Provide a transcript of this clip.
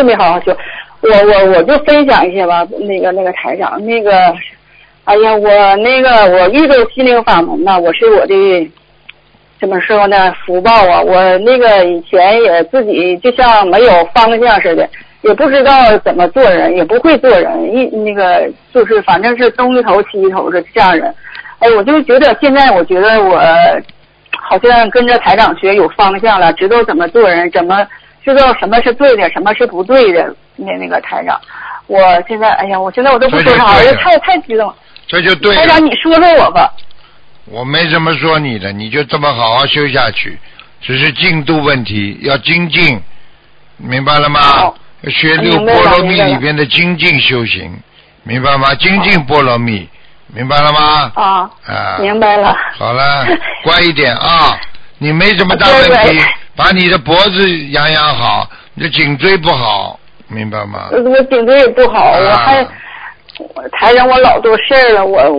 是没好好修。我就分享一下吧，那个台长，哎呀，我遇到心灵法门呢，我是我的怎么说呢福报啊！我以前也自己就像没有方向似的，也不知道怎么做人，也不会做人，就是反正是东一头西一头的这样人。哎，我就觉得现在我觉得我好像跟着台长学有方向了，知道怎么做人，怎么知道什么是对的，什么是不对的。那个台长，我现在我都不说啥，我太激动了。 这就对了。 台长，你说说我吧。 我没怎么说你的，你就这么好好修下去，只是进度问题，要精进，明白了吗？要学六波罗蜜里边的精进修行，明白吗？精进波罗蜜，明白了吗？明白了。好了，乖一点啊！你没什么大问题，把你的脖子养好，你的颈椎不好，明白吗？我颈椎也不好，我还台上我老多事儿了，